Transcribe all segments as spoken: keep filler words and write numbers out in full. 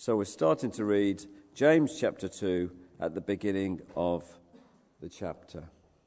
So we're starting to read James chapter two at the beginning of the chapter.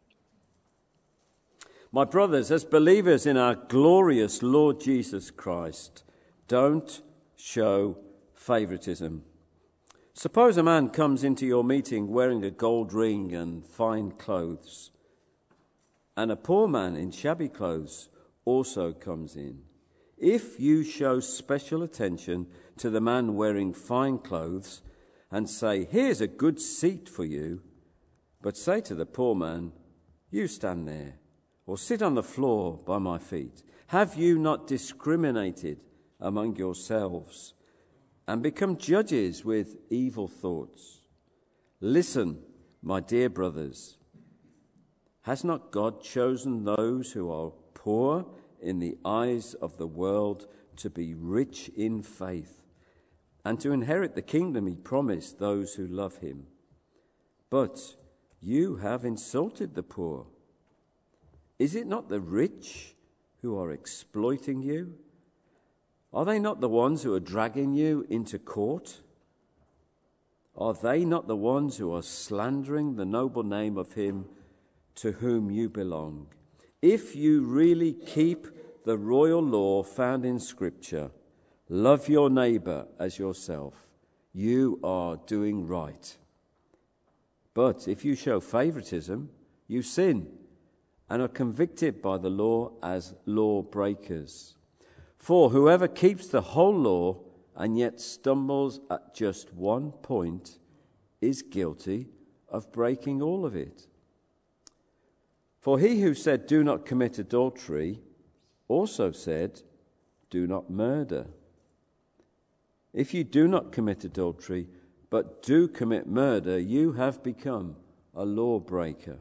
My brothers, as believers in our glorious Lord Jesus Christ, don't show favoritism. Suppose a man comes into your meeting wearing a gold ring and fine clothes, and a poor man in shabby clothes also comes in. If you show special attention to the man wearing fine clothes and say, "Here's a good seat for you," but say to the poor man, "You stand there," or "Sit on the floor by my feet," have you not discriminated among yourselves and become judges with evil thoughts? Listen, my dear brothers, has not God chosen those who are poor in the eyes of the world to be rich in faith and to inherit the kingdom he promised those who love him? But you have insulted the poor. Is it not the rich who are exploiting you? Are they not the ones who are dragging you into court? Are they not the ones who are slandering the noble name of him to whom you belong? If you really keep the royal law found in Scripture, love your neighbour as yourself, you are doing right. But if you show favoritism, you sin and are convicted by the law as lawbreakers. For whoever keeps the whole law and yet stumbles at just one point is guilty of breaking all of it. For he who said, "Do not commit adultery," also said, "Do not murder." If you do not commit adultery, but do commit murder, you have become a lawbreaker.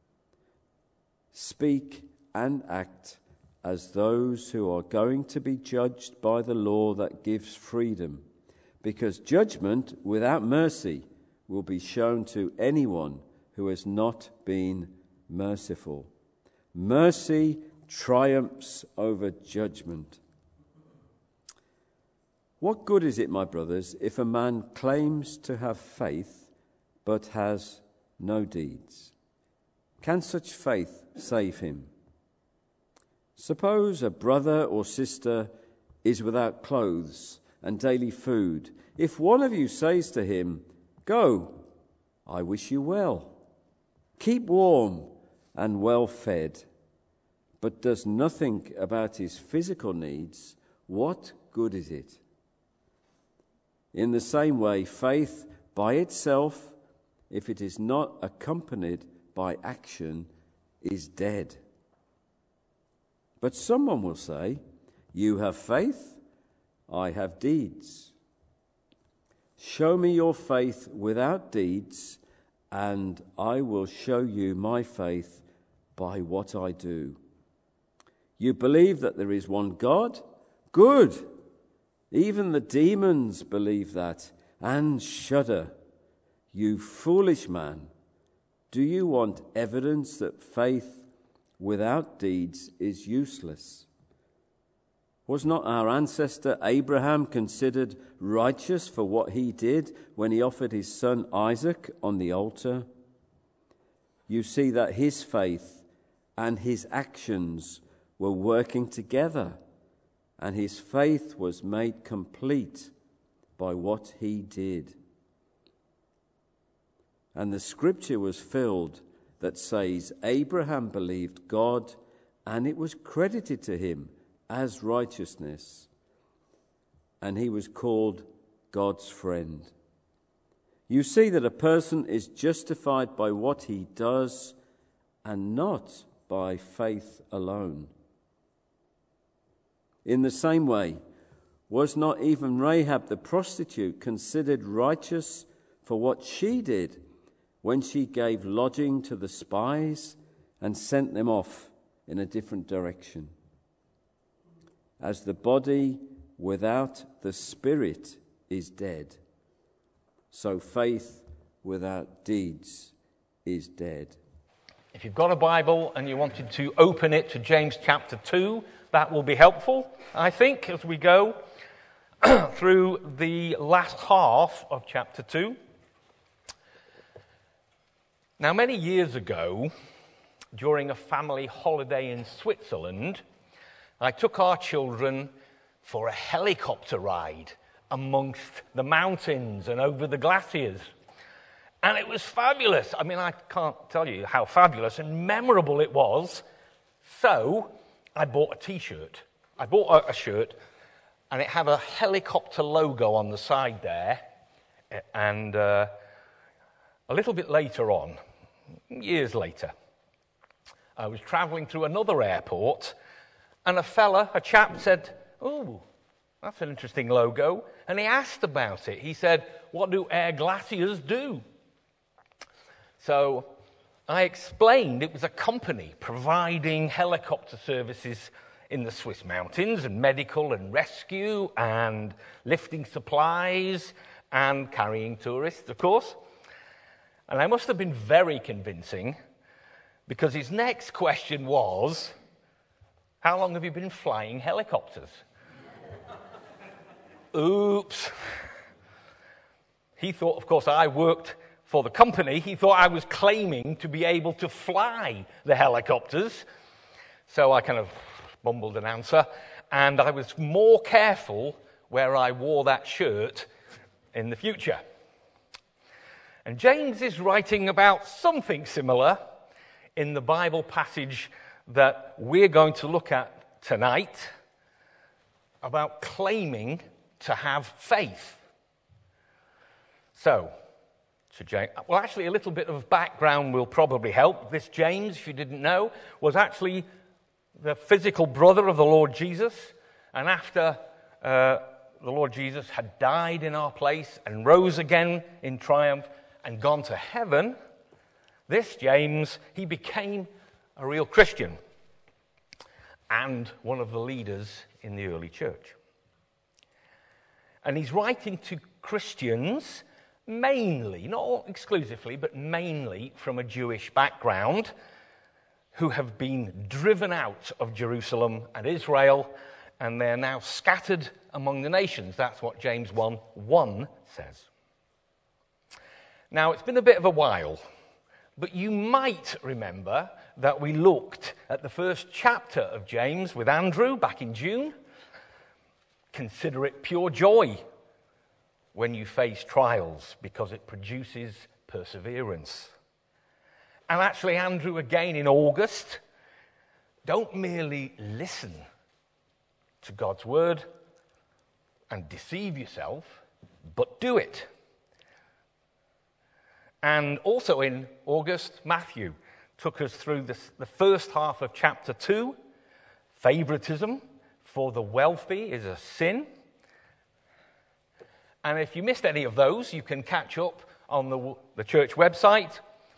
Speak and act as those who are going to be judged by the law that gives freedom, because judgment without mercy will be shown to anyone who has not been merciful. Mercy triumphs over judgment. What good is it, my brothers, if a man claims to have faith but has no deeds? Can such faith save him? Suppose a brother or sister is without clothes and daily food. If one of you says to him, "Go, I wish you well, keep warm and well fed," but does nothing about his physical needs, what good is it? In the same way, faith by itself, if it is not accompanied by action, is dead. But someone will say, "You have faith, I have deeds." Show me your faith without deeds, and I will show you my faith by what I do. You believe that there is one God? Good! Even the demons believe that and shudder. You foolish man, do you want evidence that faith without deeds is useless? Was not our ancestor Abraham considered righteous for what he did when he offered his son Isaac on the altar? You see that his faith and his actions were working together, and his faith was made complete by what he did. And the scripture was filled that says, Abraham believed God, and it was credited to him as righteousness, and he was called God's friend. You see that a person is justified by what he does and not by faith alone. In the same way, was not even Rahab the prostitute considered righteous for what she did when she gave lodging to the spies and sent them off in a different direction? As the body without the spirit is dead, so faith without deeds is dead. If you've got a Bible and you wanted to open it to James chapter two, that will be helpful, I think, as we go. through the last half of chapter two. Now, many years ago, during a family holiday in Switzerland, I took our children for a helicopter ride amongst the mountains and over the glaciers. And it was fabulous. I mean, I can't tell you how fabulous and memorable it was. So I bought a T-shirt. I bought a shirt, and it had a helicopter logo on the side there. And uh, a little bit later on, years later, I was traveling through another airport, and a fella, a chap said, "Oh, that's an interesting logo." And he asked about it. He said, "What do air glaciers do?" So I explained it was a company providing helicopter services in the Swiss mountains, and medical and rescue, and lifting supplies, and carrying tourists, of course. And I must have been very convincing, because his next question was, "How long have you been flying helicopters?" Oops. He thought, of course, I worked for the company. He thought I was claiming to be able to fly the helicopters. So I kind of mumbled an answer, and I was more careful where I wore that shirt in the future. And James is writing about something similar in the Bible passage that we're going to look at tonight, about claiming to have faith. So, to James, well, actually, a little bit of background will probably help. This James, if you didn't know, was actually the physical brother of the Lord Jesus. And after uh, the Lord Jesus had died in our place and rose again in triumph and gone to heaven, this James, he became a real Christian and one of the leaders in the early church. And he's writing to Christians mainly, not exclusively, but mainly from a Jewish background, who have been driven out of Jerusalem and Israel, and they're now scattered among the nations. That's what James one one says. Now, it's been a bit of a while, but you might remember that we looked at the first chapter of James with Andrew back in June. Consider it pure joy when you face trials, because it produces perseverance. And actually, Andrew, again in August, don't merely listen to God's word and deceive yourself, but do it. And also in August, Matthew took us through this, the first half of chapter two, favoritism for the wealthy is a sin. And if you missed any of those, you can catch up on the, the church website.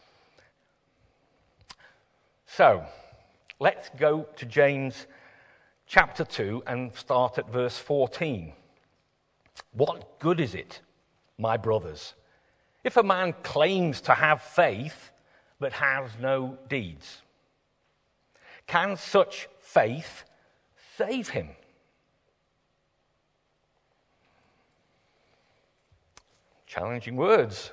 So, let's go to James chapter two and start at verse fourteen. "What good is it, my brothers, if a man claims to have faith but has no deeds? Can such faith save him?" Challenging words.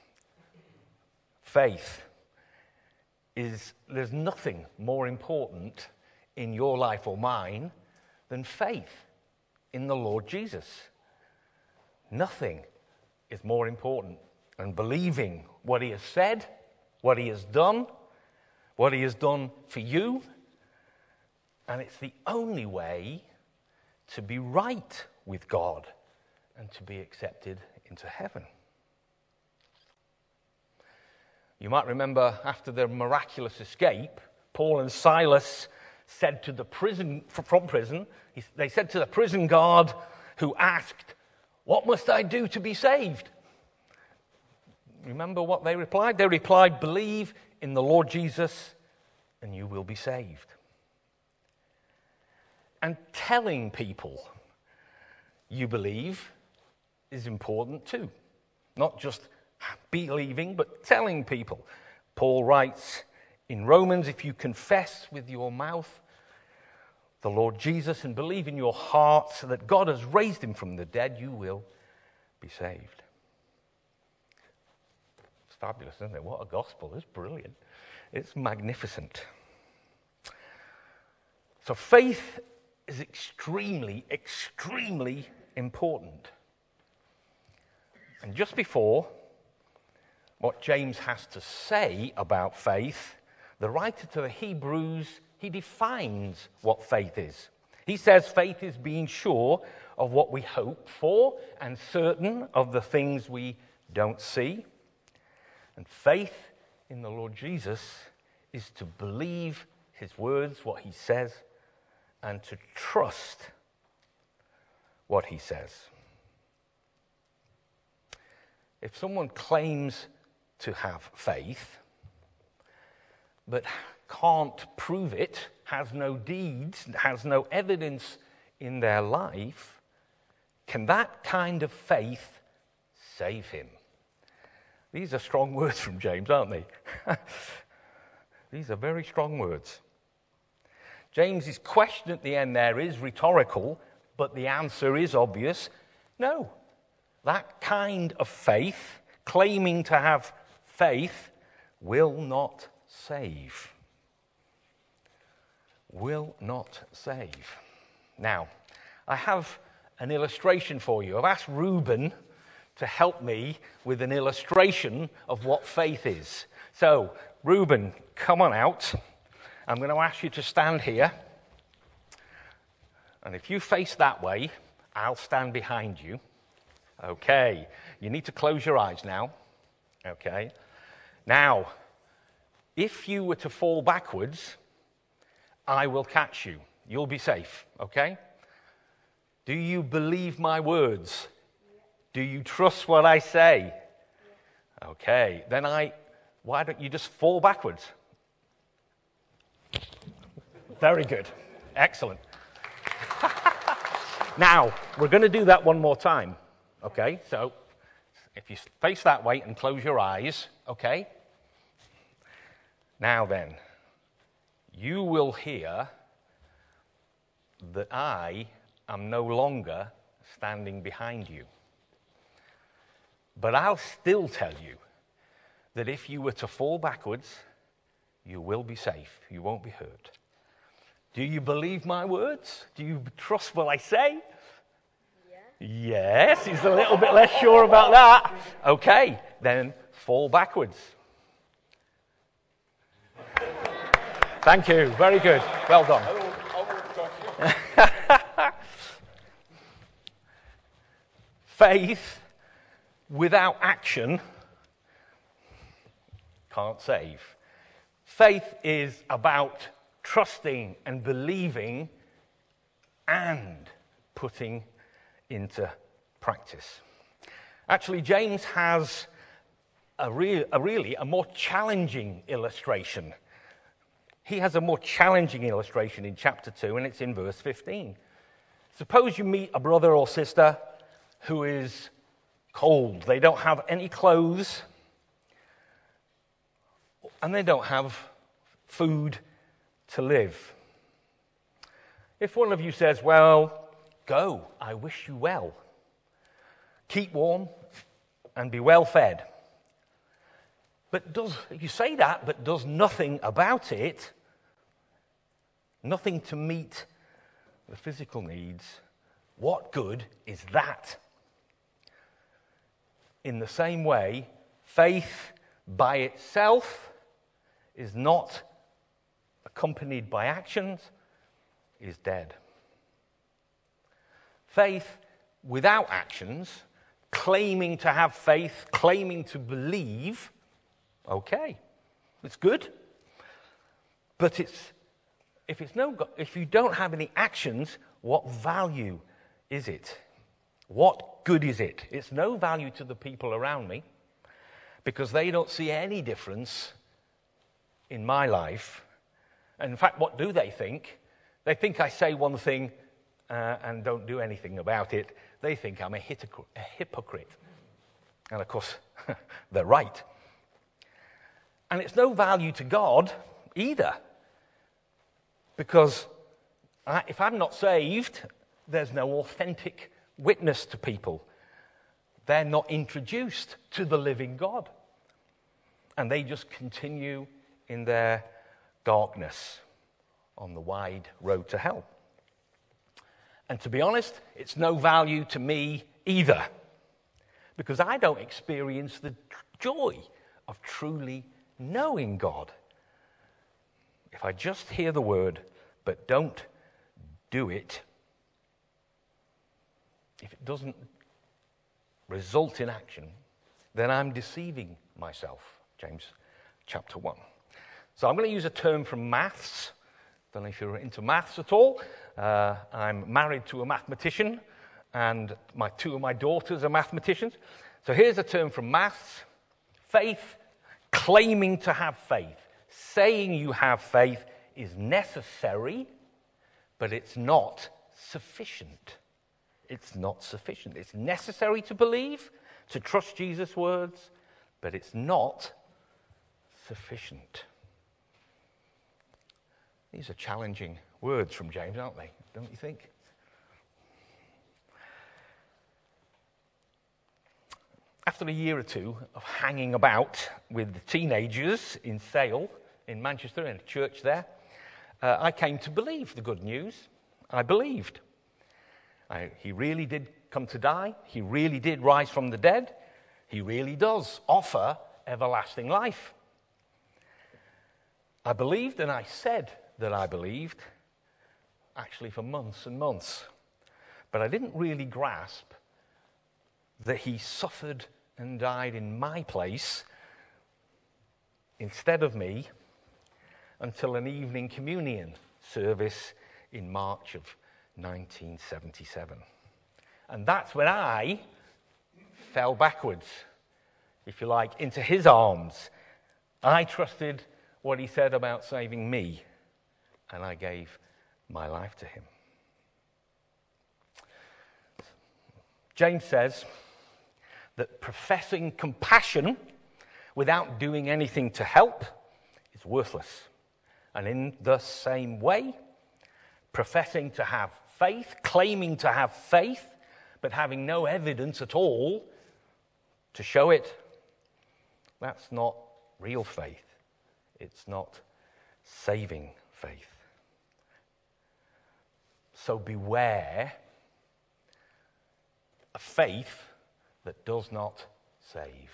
Faith is, there's nothing more important in your life or mine than faith in the Lord Jesus. Nothing is more important than believing what he has said, what he has done, what he has done for you. And it's the only way to be right with God and to be accepted into heaven. You might remember after their miraculous escape, Paul and Silas said to the prison, from prison, they said to the prison guard who asked, "What must I do to be saved?" Remember what they replied? They replied, "Believe in the Lord Jesus and you will be saved." And telling people you believe is important too. Not just believing, but telling people. Paul writes in Romans, "If you confess with your mouth the Lord Jesus and believe in your heart that God has raised him from the dead, you will be saved. It's fabulous, isn't it? What a gospel. It's brilliant. It's magnificent. So faith is extremely, extremely important. And just before what James has to say about faith, the writer to the Hebrews, he defines what faith is. He says faith is being sure of what we hope for and certain of the things we don't see. And faith in the Lord Jesus is to believe his words, what he says, and to trust what he says. If someone claims to have faith, but can't prove it, has no deeds, has no evidence in their life, can that kind of faith save him? These are strong words from James, aren't they? These are very strong words. James's question at the end there is rhetorical, but the answer is obvious. No. That kind of faith, claiming to have faith, will not save. Will not save. Now, I have an illustration for you. I've asked Reuben to help me with an illustration of what faith is. So, Reuben, come on out. I'm going to ask you to stand here. And if you face that way, I'll stand behind you. Okay. You need to close your eyes now. Okay. Now, if you were to fall backwards, I will catch you. You'll be safe. Okay? Do you believe my words? Do you trust what I say? Okay. Then I, why don't you just fall backwards? Very good. Excellent. Now, we're going to do that one more time. Okay? So, if you face that way and close your eyes, okay? Now then, you will hear that I am no longer standing behind you. But I'll still tell you that if you were to fall backwards, you will be safe. You won't be hurt. Do you believe my words? Do you trust what I say? Yeah. Yes, he's a little bit less sure about that. Okay, then fall backwards. Thank you. Very good. Well done. Faith without action can't save. Faith is about trusting and believing and putting into practice. Actually, James has a, re- a really a more challenging illustration. He has a more challenging illustration in chapter two, and it's in verse fifteen. Suppose you meet a brother or sister who is cold. They don't have any clothes, and they don't have food to live. If one of you says, well, go, I wish you well. Keep warm and be well fed. But does, you say that, but does nothing about it, nothing to meet the physical needs, what good is that? In the same way, faith by itself is not accompanied by actions, is dead. Faith without actions, claiming to have faith, claiming to believe, okay, it's good. But it's if it's no if you don't have any actions, what value is it? What good is it? It's no value to the people around me because they don't see any difference in my life. And in fact, what do they think? They think I say one thing uh, and don't do anything about it. They think I'm a, hitocr- a hypocrite. And of course, they're right. And it's no value to God either. Because I, if I'm not saved, there's no authentic witness to people. They're not introduced to the living God. And they just continue in their darkness on the wide road to hell. And to be honest, it's no value to me either, because I don't experience the joy of truly knowing God. If I just hear the word, but don't do it, if it doesn't result in action, then I'm deceiving myself. James chapter one. So I'm going to use a term from maths. Don't know if you're into maths at all. Uh, I'm married to a mathematician, and my two of my daughters are mathematicians. So here's a term from maths. Faith, claiming to have faith, saying you have faith is necessary, but it's not sufficient. It's not sufficient. It's necessary to believe, to trust Jesus' words, but it's not sufficient. These are challenging words from James, aren't they? Don't you think? After a year or two of hanging about with the teenagers in Sale, in Manchester, in a church there, uh, I came to believe the good news. I believed. I, he really did come to die. He really did rise from the dead. He really does offer everlasting life. I believed, and I said that I believed, actually for months and months. But I didn't really grasp that he suffered and died in my place instead of me until an evening communion service in March of nineteen seventy-seven. And that's when I fell backwards, if you like, into his arms. I trusted what he said about saving me, and I gave my life to him. James says that professing compassion without doing anything to help is worthless. And in the same way, professing to have faith, claiming to have faith, but having no evidence at all to show it, that's not real faith. It's not saving faith. So beware a faith that does not save.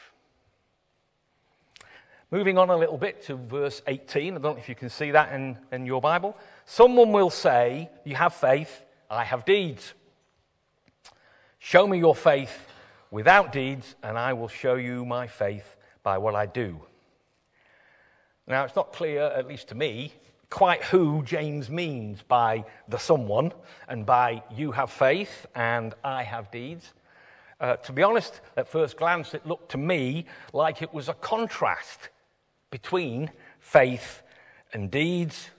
Moving on a little bit to verse eighteen. I don't know if you can see that in, in your Bible. Someone will say, you have faith, I have deeds. Show me your faith without deeds, and I will show you my faith by what I do. Now, it's not clear, at least to me, quite who James means by the someone and by you have faith and I have deeds. Uh, to be honest, at first glance, it looked to me like it was a contrast between faith and deeds.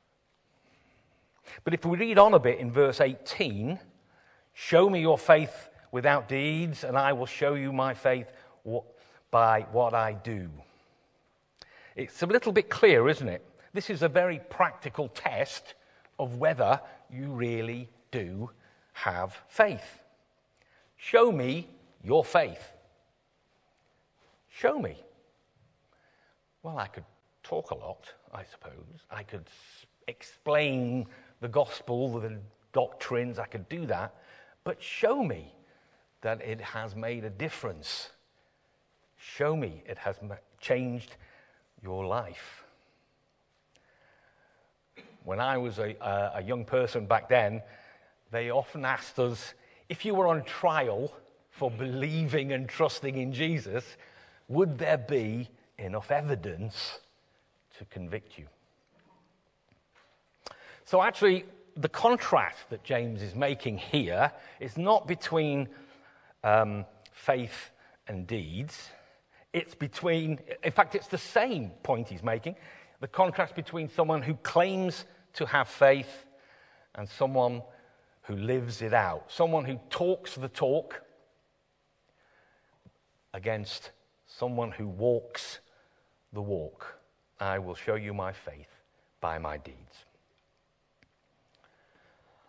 But if we read on a bit in verse eighteen, show me your faith without deeds, and I will show you my faith by what I do. It's a little bit clear, isn't it? This is a very practical test of whether you really do have faith. Show me your faith. Show me. Well, I could talk a lot, I suppose. I could explain the gospel, the doctrines, I could do that. But show me that it has made a difference. Show me it has changed your life. When I was a, a young person back then, they often asked us, if you were on trial for believing and trusting in Jesus, would there be enough evidence to convict you? So actually, the contrast that James is making here is not between um, faith and deeds. It's between, in fact, it's the same point he's making. The contrast between someone who claims to have faith and someone who lives it out. Someone who talks the talk against someone who walks the walk. I will show you my faith by my deeds.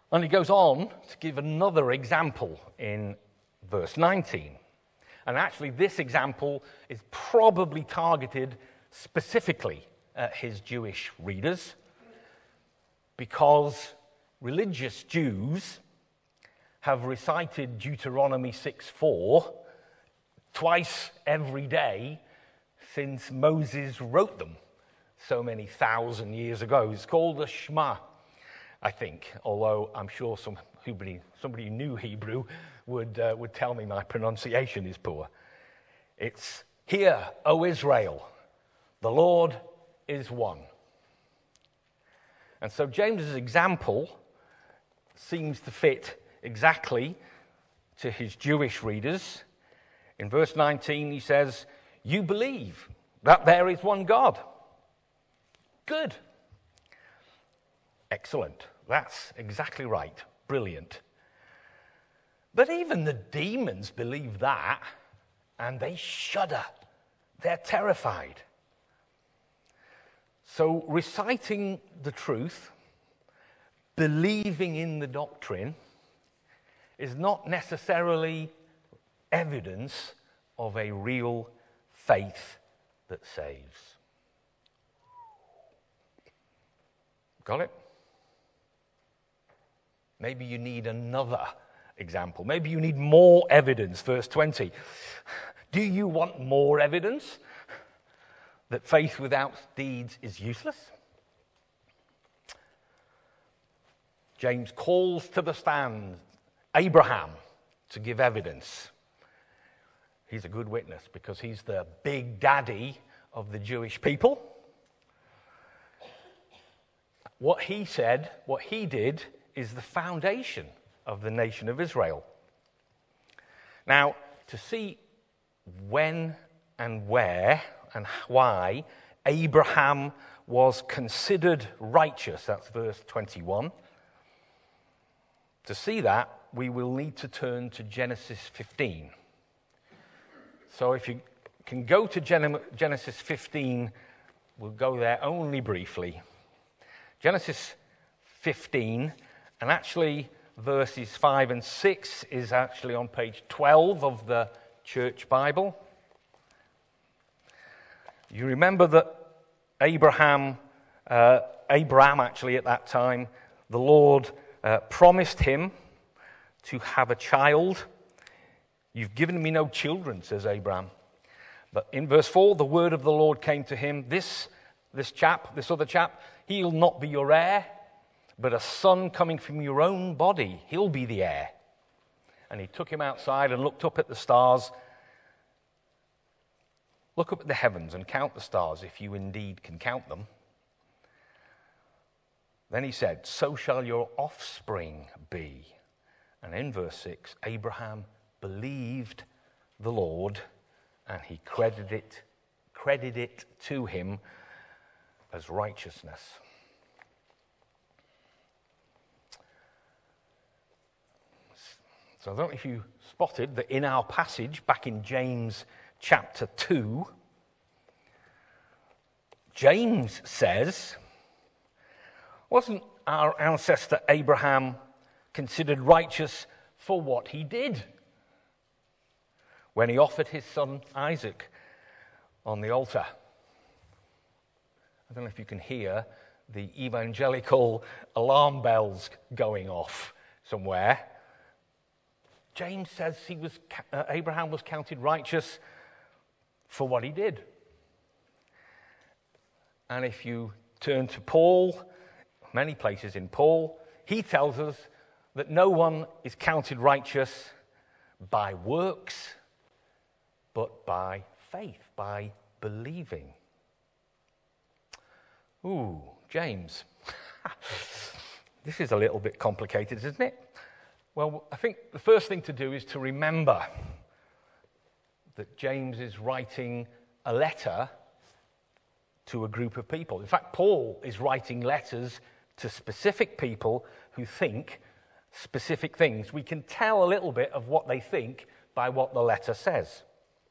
And he goes on to give another example in verse nineteen. And actually, this example is probably targeted specifically at his Jewish readers, because religious Jews have recited Deuteronomy six four twice every day since Moses wrote them so many thousand years ago. It's called the Shema, I think, although I'm sure some, somebody, somebody who knew Hebrew would, uh, would tell me my pronunciation is poor. It's, "Hear, O Israel, the Lord is one." And so James's example seems to fit exactly to his Jewish readers. In verse nineteen, he says, "You believe that there is one God." Good. Excellent. That's exactly right. Brilliant. But even the demons believe that, and they shudder. They're terrified. So reciting the truth, believing in the doctrine, is not necessarily evidence of a real faith that saves. Got it? Maybe you need another example. Maybe you need more evidence. Verse twenty. Do you want more evidence that faith without deeds is useless? James calls to the stand Abraham to give evidence. He's a good witness because he's the big daddy of the Jewish people. What he said, what he did, is the foundation of the nation of Israel. Now, to see when and where and why Abraham was considered righteous, that's verse twenty-one. To see that, we will need to turn to Genesis fifteen. So if you can go to Genesis fifteen, we'll go there only briefly. Genesis fifteen, and actually verses five and six is actually on page twelve of the Church Bible. You remember that Abraham, uh, Abraham actually at that time, the Lord uh, promised him to have a child. You've given me no children, says Abraham. But in verse four, the word of the Lord came to him, this, this chap, this other chap, he'll not be your heir, but a son coming from your own body, he'll be the heir. And he took him outside and looked up at the stars. Look up at the heavens and count the stars, if you indeed can count them. Then he said, so shall your offspring be. And in verse six, Abraham believed the Lord, and he credited it, credited it to him as righteousness. So I don't know if you spotted that in our passage back in James chapter two, James says, wasn't our ancestor Abraham considered righteous for what he did when he offered his son Isaac on the altar? I don't know if you can hear the evangelical alarm bells going off somewhere. James says he was uh, Abraham was counted righteous for what he did. And if you turn to Paul, many places in Paul, he tells us that no one is counted righteous by works, but by faith, by believing. Ooh, James. This is a little bit complicated, isn't it? Well, I think the first thing to do is to remember that James is writing a letter to a group of people. In fact, Paul is writing letters to specific people who think specific things. We can tell a little bit of what they think by what the letter says.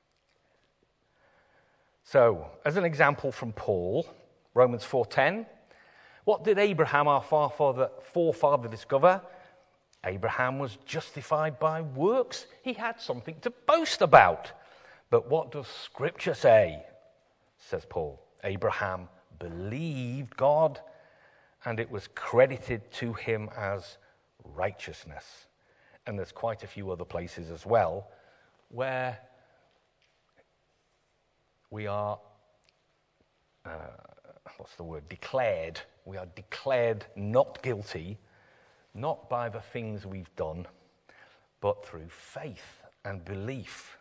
So, as an example from Paul, Romans four ten, what did Abraham, our forefather, forefather discover? Abraham was justified by works. He had something to boast about. But what does Scripture say? Says Paul. Abraham believed God, and it was credited to him as righteousness. And there's quite a few other places as well where we are, uh, what's the word, declared. We are declared not guilty, not by the things we've done, but through faith and belief.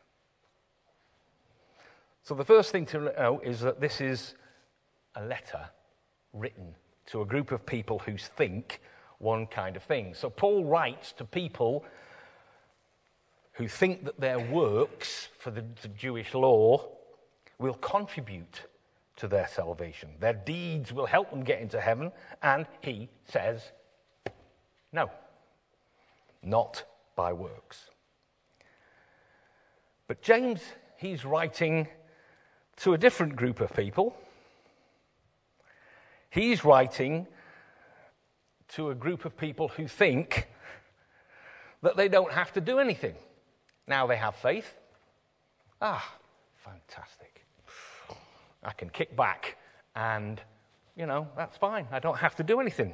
So the first thing to know is that this is a letter written to a group of people who think one kind of thing. So Paul writes to people who think that their works for the, the Jewish law will contribute to their salvation. Their deeds will help them get into heaven, and he says, no, not by works. But James, he's writing to a different group of people. He's writing to a group of people who think that they don't have to do anything. Now they have faith. Ah, fantastic. I can kick back and, you know, that's fine. I don't have to do anything.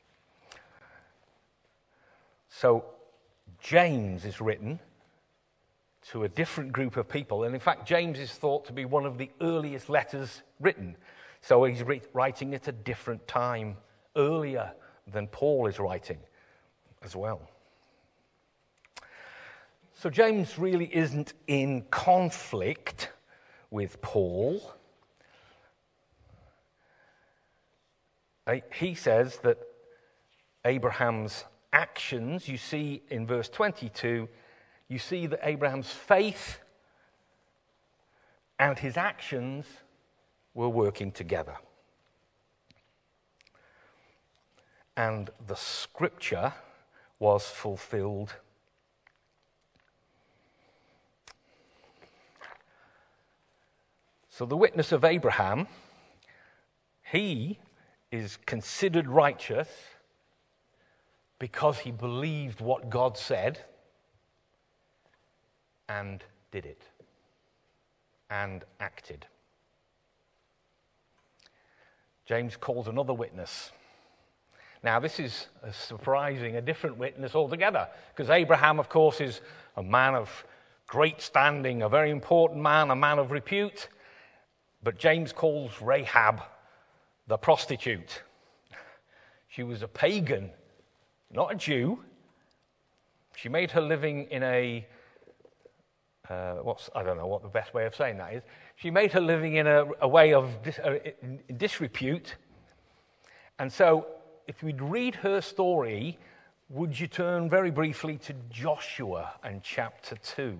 So James is written to a different group of people. And in fact, James is thought to be one of the earliest letters written. So he's re- writing at a different time, earlier than Paul is writing as well. So James really isn't in conflict with Paul. He says that Abraham's actions, you see in verse twenty-two, you see that Abraham's faith and his actions were working together. And the scripture was fulfilled. So the witness of Abraham, he is considered righteous because he believed what God said and did it and acted. James calls another witness. Now, this is a surprising, a different witness altogether, because Abraham, of course, is a man of great standing, a very important man, a man of repute. But James calls Rahab the prostitute. She was a pagan, not a Jew. She made her living in a, uh, what's, I don't know what the best way of saying that is. She made her living in a, a way of dis, uh, disrepute. And so, if we'd read her story, would you turn very briefly to Joshua and chapter two?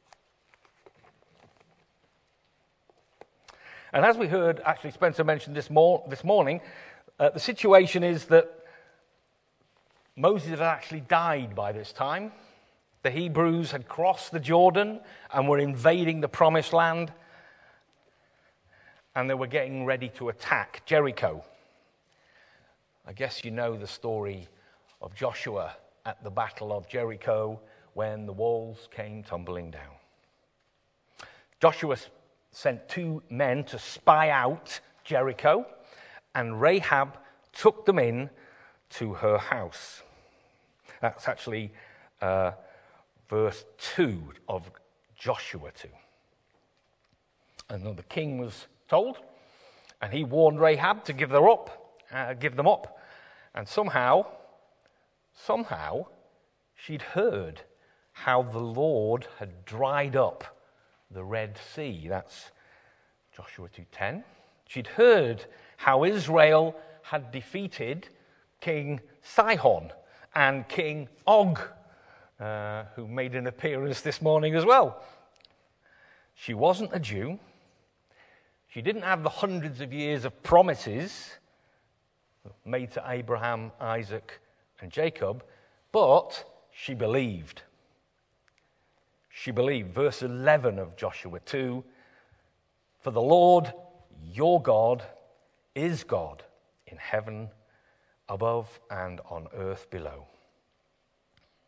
And as we heard, actually Spencer mentioned this, more, this morning, uh, the situation is that Moses had actually died by this time. The Hebrews had crossed the Jordan and were invading the Promised Land, and they were getting ready to attack Jericho. I guess you know the story of Joshua at the Battle of Jericho when the walls came tumbling down. Joshua sent two men to spy out Jericho, and Rahab took them in to her house. That's actually uh, verse two of Joshua two. And then the king was told, and he warned Rahab to give them up, uh, give them up. And somehow, somehow, she'd heard how the Lord had dried up the Red Sea. That's Joshua two ten. She'd heard how Israel had defeated King Sihon and King Og, uh, who made an appearance this morning as well. She wasn't a Jew. She didn't have the hundreds of years of promises made to Abraham, Isaac, and Jacob, but she believed. She believed. Verse eleven of Joshua two, "For the Lord your God is God in heaven above and on earth below."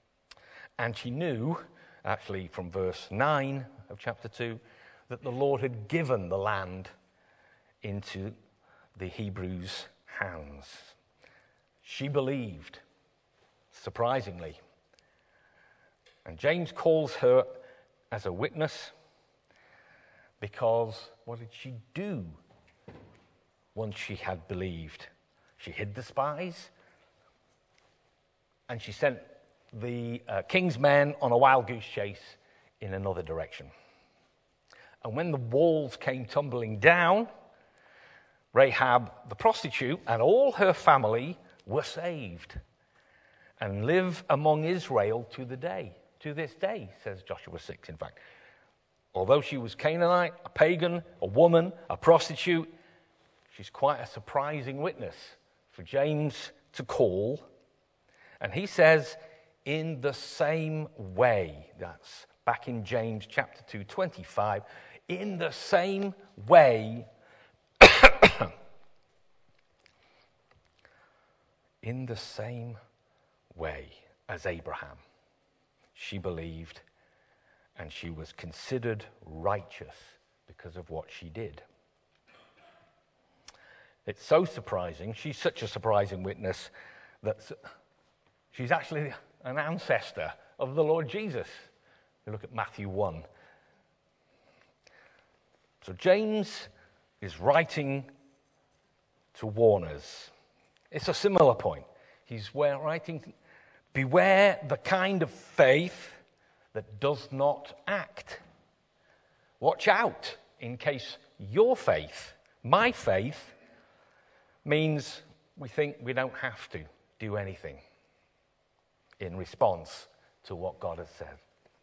And she knew, actually from verse nine of chapter two, that the Lord had given the land into the Hebrews' hands. She believed, surprisingly. And James calls her as a witness because what did she do once she had believed? She hid the spies and she sent the uh, king's men on a wild goose chase in another direction. And when the walls came tumbling down, Rahab the prostitute and all her family were saved and live among Israel to the day, to this day, says Joshua six, in fact. Although she was Canaanite, a pagan, a woman, a prostitute, she's quite a surprising witness for James to call. And he says, in the same way, that's back in James chapter two, twenty-five, in the same way, in the same way as Abraham, she believed and she was considered righteous because of what she did. It's so surprising, she's such a surprising witness that she's actually an ancestor of the Lord Jesus. We look at Matthew one. So James is writing to warn us. It's a similar point. He's writing, beware the kind of faith that does not act. Watch out in case your faith, my faith, means we think we don't have to do anything in response to what God has said.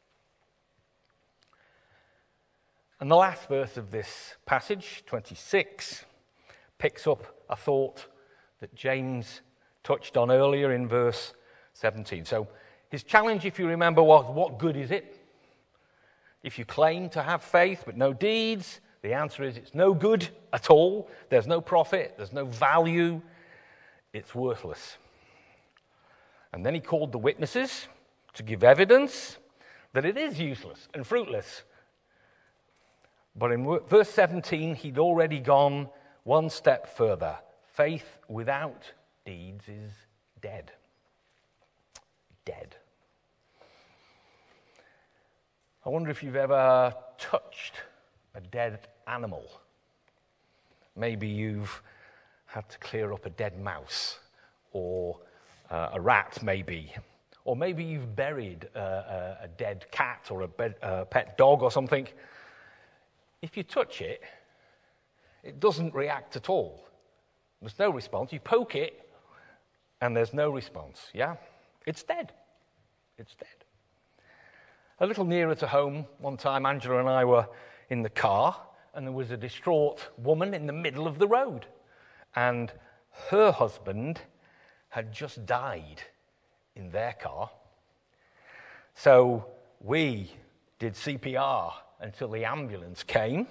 And the last verse of this passage, twenty-six, picks up a thought that James touched on earlier in verse seventeen. So his challenge, if you remember, was, what good is it? If you claim to have faith but no deeds, the answer is it's no good at all. There's no profit, there's no value, it's worthless. And then he called the witnesses to give evidence that it is useless and fruitless. But in verse seventeen, he'd already gone one step further. Faith without deeds is dead. Dead. I wonder if you've ever touched a dead animal. Maybe you've had to clear up a dead mouse or uh, a rat, maybe. Or maybe you've buried uh, a, a dead cat or a bed, uh, pet dog or something. If you touch it, it doesn't react at all. There's no response. You poke it, and there's no response. Yeah? It's dead. It's dead. A little nearer to home, one time Angela and I were in the car, and there was a distraught woman in the middle of the road. And her husband had just died in their car. So we did C P R until the ambulance came.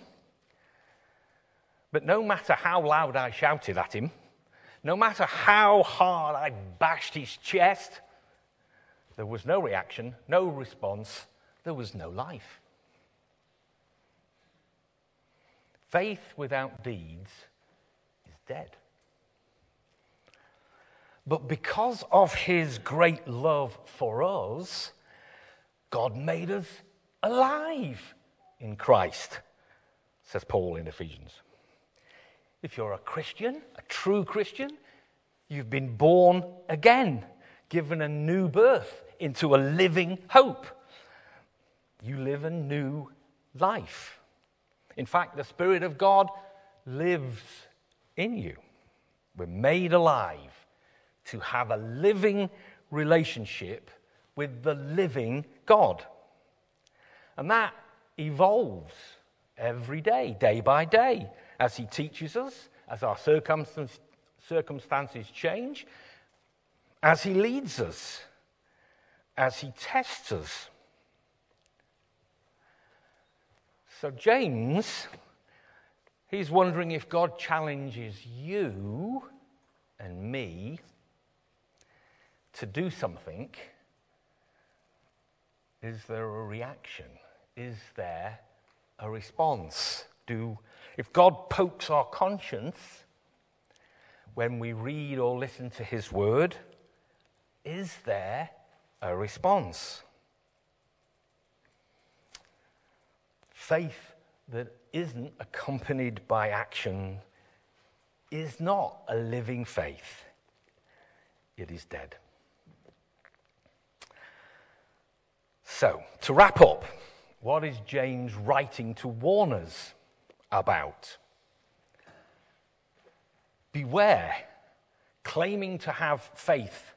But no matter how loud I shouted at him, no matter how hard I bashed his chest, there was no reaction, no response, there was no life. Faith without deeds is dead. But because of his great love for us, God made us alive in Christ, says Paul in Ephesians. If you're a Christian, a true Christian, you've been born again, given a new birth into a living hope. You live a new life. In fact, the Spirit of God lives in you. We're made alive to have a living relationship with the living God. And that evolves every day, day by day, as he teaches us, as our circumstances change, as he leads us, as he tests us. So James, he's wondering if God challenges you and me to do something Is there a reaction? Is there a response? Do, if God pokes our conscience when we read or listen to his word, is there a response? Faith that isn't accompanied by action is not a living faith. It is dead. So, to wrap up, what is James writing to warn us about? Beware, claiming to have faith,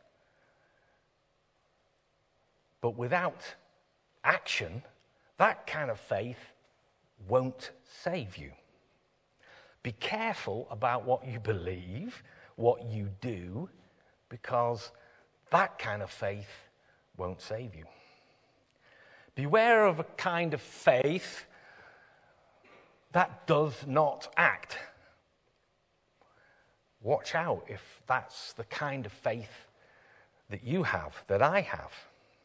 but without action, that kind of faith won't save you. Be careful about what you believe, what you do, because that kind of faith won't save you. Beware of a kind of faith that does not act. Watch out if that's the kind of faith that you have, that I have.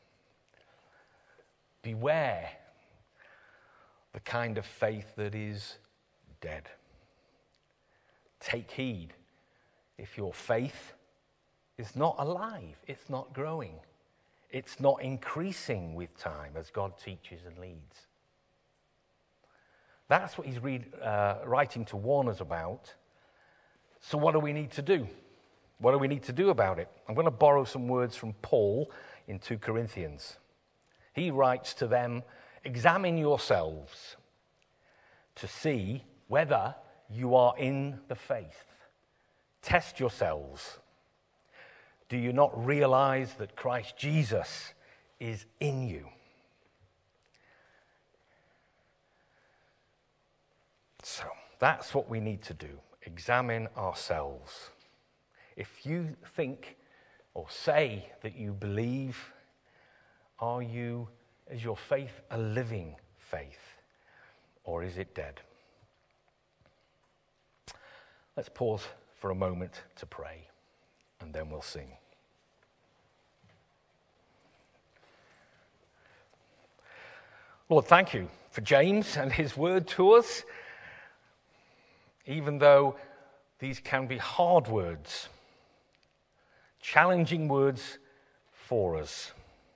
Beware the kind of faith that is dead. Take heed if your faith is not alive, it's not growing. It's not increasing with time as God teaches and leads. That's what he's read, uh, writing to warn us about. So what do we need to do? What do we need to do about it? I'm going to borrow some words from Paul in Second Corinthians. He writes to them, examine yourselves to see whether you are in the faith. Test yourselves. Do you not realize that Christ Jesus is in you? So that's what we need to do. Examine ourselves. If you think or say that you believe, are you, is your faith a living faith, or is it dead? Let's pause for a moment to pray, and then we'll sing. Lord, thank you for James and his word to us, even though these can be hard words, challenging words for us.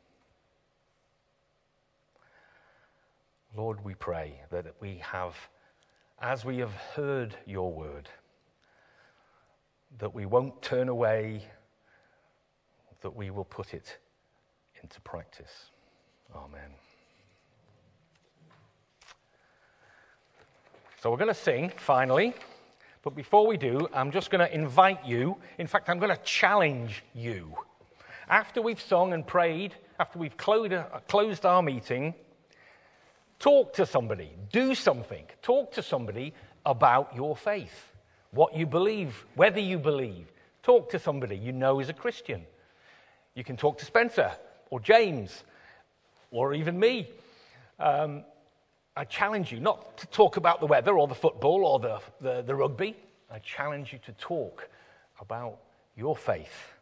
Lord, we pray that we have, as we have heard your word, that we won't turn away, that we will put it into practice. Amen. So we're going to sing, finally, but before we do, I'm just going to invite you, in fact, I'm going to challenge you. After we've sung and prayed, after we've closed our meeting, talk to somebody, do something, talk to somebody about your faith, what you believe, whether you believe. Talk to somebody you know is a Christian. You can talk to Spencer or James or even me. Um, I challenge you not to talk about the weather or the football or the, the, the rugby. I challenge you to talk about your faith.